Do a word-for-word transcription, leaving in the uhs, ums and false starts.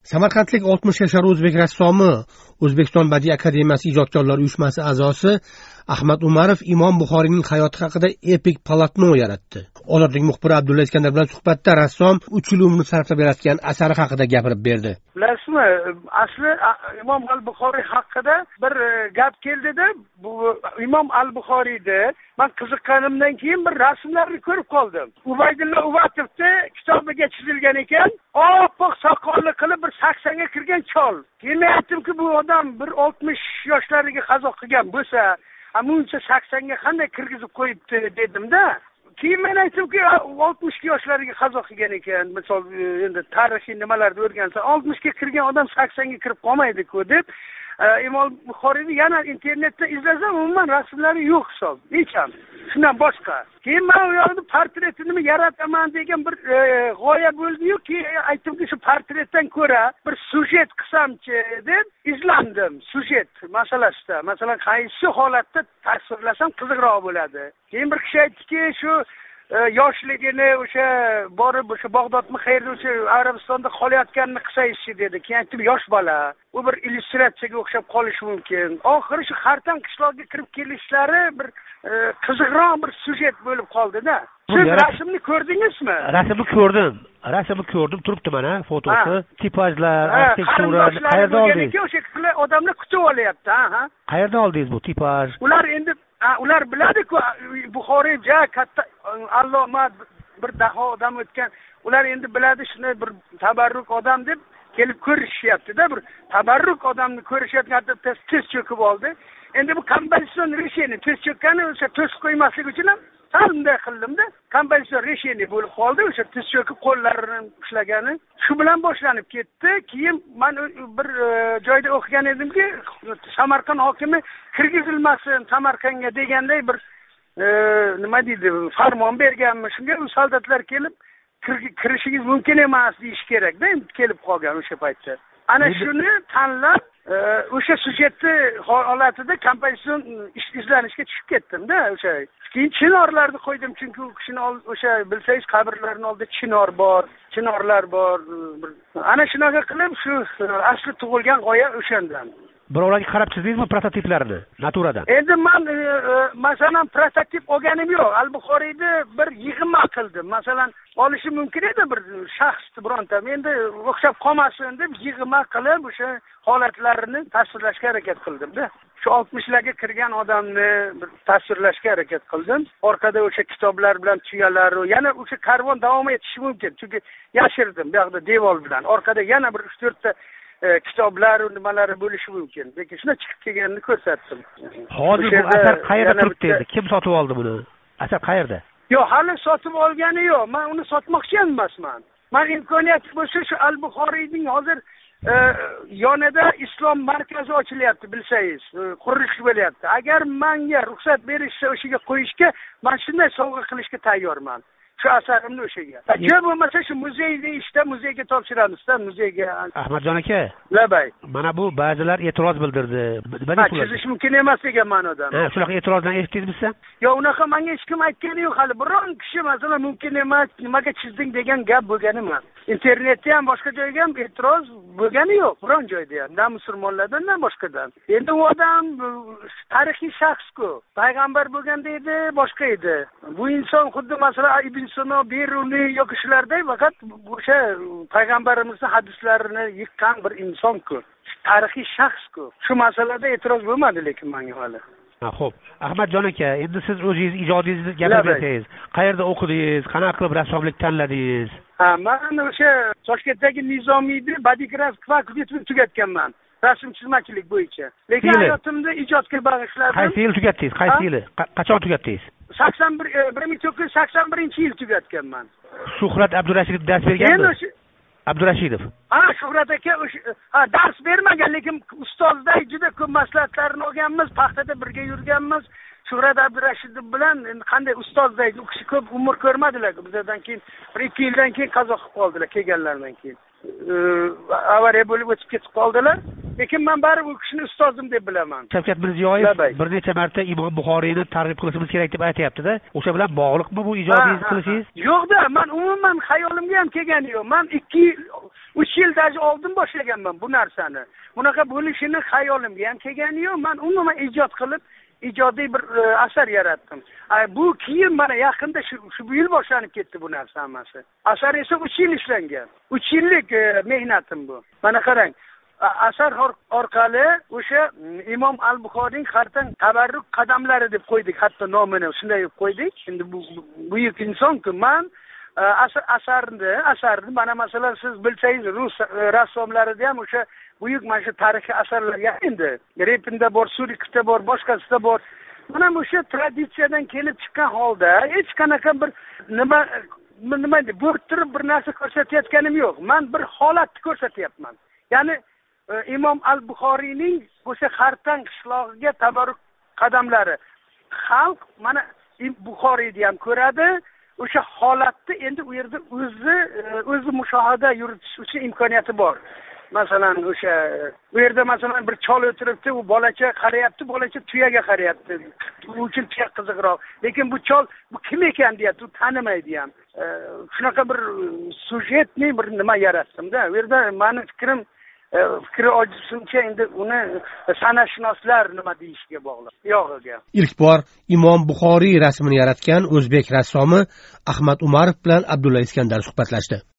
Samarqandlik oltmish yashar o'zbek rassomi, O'zbekiston Badiiy akademiyasi ijodkorlar uyushmasi a'zosi Ahmad Umarov Imom Buxoriyning hayoti haqida epik polotno yaratdi. Ozodlik muxbiri Abdulla Iskandar bilan suhbatda rassom uch yil umrini sarflab yaratgan asari haqida gapirib berdi. Bilasizmi, asli Imom al-Buxoriy haqida bir gap keldida, bu Imom al-Buxoriyda men qiziqqanimdan keyin bir rasmlarni ko'rib qoldim. Ubaydulla Uvatovda kitobiga chizilgan ekan, oppoq soqolli qilib bir saksonga kirgan chol. Keyin aytdimki, bu odam bir oltmish yoshlariga qazo qilgan bo'lsa, amuncha saksonga qanday kirgizib qo'yibdi dedim-da. Keyin men aytdimki, oltmish yoshlariga qazo qilgan ekan. Misol endi tarixiy nimalarni o'rgansa, oltmishga kirgan odam saksonga kirib qolmaydi-ku deb Imom Buxoriyni yana internetda izlasam, umuman rasmlari yo'q hisob. Necham. Shundan boshqa. Keyin men u yoqda portretini yarataman degan bir g'oya bo'ldi-yu, keyin aytdimki, shu portretdan ko'ra bir sujet qilsamchi deb izlandim. Sujet masalasida. Masalan, qaysi holatda tasvirlasam qiziqroq bo'ladi. Keyin bir kishi aytdiki, shu yoshligini o'sha borib o'sha Bag'dodmi qayerda o'sha Arabistonda qolayotganini qilsaychi dedi. Keyin aytdim, yosh bola, u bir illyustratsiyaga o'xshab qolishi mumkin. Oxiri shu Xartan qishloqqa kirib kelishlari bir qiziqroq bir sujet bo'lib qoldi-da. Siz rasmni ko'rdingizmi? Rasmni ko'rdim. Rasmni ko'rdim, turibdi mana fotosi, tipajlar, arxitektura, qayerda oldingiz? O'sha qilib odamlar kutib olyapti, ha. Qayerda oldingiz bu tipaj? Ular endi ular biladi-ku, Buxoriy ja katta alloma bir daho odam o'tgan. Ular endi biladi, shunday bir tabarruk odam deb kelib ko'rishyapti-da, bir tabarruk odamni ko'rishayotganda tez cho'kib oldi. Endi bu kompozitsion решение, tez cho'kkani o'sha to'sib qo'ymaslik uchun ham bunday qildim-da. Kompozitsion решение bo'lib qoldi, o'sha tez cho'kib qo'llarini ushlagani. Shu bilan boshlanib ketdi. Keyin men bir joyda o'qigan edimki, Samarqand hokimi kirgizilmasin Samarqandga deganday bir nima deydi, farmon berganmi. Shunga u soldatlar kelib kirishingiz mumkin emas deyish kerak-da, endi kelib qolgan o'sha paytda. Ana shuni tanlab o'sha sujetni holatida kompozitsion izlanishga tushib ketdim-da o'sha. Keyin chinorlarni qo'ydim, chunki u kishini o'sha bilsangiz qabrlarning oldida chinor bor, chinorlar bor. Ana shunaqa qilib shu asli tug'ilgan g'oya o'shandan. Birovlarga qarab chizdingizmi prototiplarini naturadan? Endi men masalan prototip olganim yo'q. Al-Buxoriyni bir yig'ma qildim. Masalan, olishi mumkin edi bir shaxsni bironta. Endi o'xshab qolmasin deb yig'ma qilib o'sha holatlarini tasvirlashga harakat qildim-da. Shu oltmishlarga kirgan odamni bir tasvirlashga harakat qildim. Orqada o'sha kitoblar bilan tuyalar, yana o'sha karvon davom etishi mumkin. Chunki yashirdim bu yoqda devor bilan. Orqada yana bir uch to'rtta kitoblar va nimalari bo'lishi mumkin. Lekin shuna chiqib kelganini ko'rsatdim. Hozir bu asar qayerda turibdi endi? Kim sotib oldi buni? Asar qayerda? Yo'q, hali sotib olgani yo'q. Men uni sotmoqchi emasman. Men imkoniyati bo'lsa shu Al-Buxoriyning hozir yonida islom markazi ochilyapti, bilsangiz, qurilish bo'lyapti. Agar menga ruxsat berishsa o'shaga qo'yishga, men shunday sovg'a qilishga tayyorman. Shu asarimni o'shaga. Yo bo'lmasa shu muzeyda ishda muzeyga topshiramiz-da, muzeyga. Ahmadjon aka. Labay. Mana bu ba'zilar e'tiroz bildirdi. Nima chizish mumkin emas degan ma'noda. Ha, shunaqa e'tirozdan eshitdingizmi? Yo, unaqa menga hech kim aytgani yo'q hali. Biron kishi masalan mumkin emas, nimaga chizding degan gap bo'lgani emas. Internetda ham boshqa joyga ham e'tiroz bo'lgani yo'q, biron joyda ham, na musulmonlardan, na boshqadan. Endi u odam tarixiy shaxs-ku. Payg'ambar bo'lganda edi, boshqa edi. Bu inson xuddi masalan Ibn Sino, Beruniy yoki shularday faqat o'sha payg'ambarimizning hadislarini yiqqan bir inson-ku. Tarixiy shaxs-ku. Shu masalada e'tiroz bo'lmadi lekin menga hali. Ha, xo'p. Ahmadjon aka, endi siz o'zingiz ijodingizni gapirib bersangiz, qayerda o'qidingiz, qanaqa qilib rassomlik tanladingiz? Ha, men o'sha Toshkentdagi Nizomiyda badiiy grafik fakultetini tugatganman. Rasm chizmachilik bo'yicha. Lekin hayotimda ijodga bag'ishladim. Qaysi yil tugatdingiz? Qaysi yili? Qachon tugatdingiz? sakson bir bir ming to'qqiz yuz sakson birinchi yil tugatganman. Shuhrat Abdurashidov dars berganmi? Abdurashidov. Ha, Shuhrat aka ha dars bermagan, lekin ustozday juda ko'p maslahatlarini olganmiz, paxtada birga yurganmiz. Shuhrat Abdurashidov bilan qanday ustozday, u kishi ko'p umr ko'rmadilar. Bizdan keyin bir ikki yildan keyin qazo qilib qoldilar, kelganlaridan keyin. Avariya bo'lib o'tib ketib qoldilar. Lekin men bari bu kishini ustozim deb bilaman. Shavkat Mirziyoyev bir necha marta Imom Buxoriyni targ'ib qilishimiz kerak deb aytayapti-da. O'sha bilan bog'liqmi bu ijodingizni qilishingiz? Yo'q-da, men umuman xayolimga ham kelgani yo'q. Men ikki uch yildan oldin boshlaganman bu narsani. Bunaqa bo'lishini xayolimga ham kelgani yo'q. Men umuman ijod qilib ijodiy bir asar yaratdim. Bu keyin mana yaqinda shu bu yil boshlanib ketdi bu narsa hammasi. Asar esa uch yil ishlangan. uch yillik mehnatim bu. Mana qarang, asar orqali o'sha Imom al-Buxoriyning Xartan tabarruk qadamlari deb qo'ydik, hatto nomini shunday deb qo'ydik. Endi bu buyuk insonku, men asarni asarni mana masalan siz bilsangiz rus rassomlarida ham o'sha buyuk mana shu tarixiy asarlar endi Repinda bor, Surikovda bor, boshqasida bor. Mana o'sha traditsiyadan kelib chiqqan holda hech qanaqa bir nima nima deb bo'rttirib bir narsa ko'rsatayotganim yo'q. Men bir holatni ko'rsatyapman. Ya'ni Imom al-Buxoriyning o'sha Xartan qishlog'iga tabarruk qadamlari. Xalq mana Buxoriyni ham ko'radi. O'sha holatni endi u yerda o'zi o'zi mushohada yuritish uchun imkoniyati bor. Masalan, o'sha bu yerda masalan bir chol o'tiribdi, u bolacha qarayapti, bolacha tuyaga qarayapti. U uchun tuya qiziqroq. Lekin bu chol bu kim ekan deyapti, u tanimaydi ham. Shunaqa bir sujetni bir nima yaratdim-da. U yerda meni fikrim fikri ojizimcha endi uni san'atshunoslar nima deyishiga bog'liq. Yo'g'iga. Ilk bor Imom Buxoriy rasmini yaratgan o'zbek rassomi Ahmad Umarov bilan Abdulla Iskandar suhbatlashdi.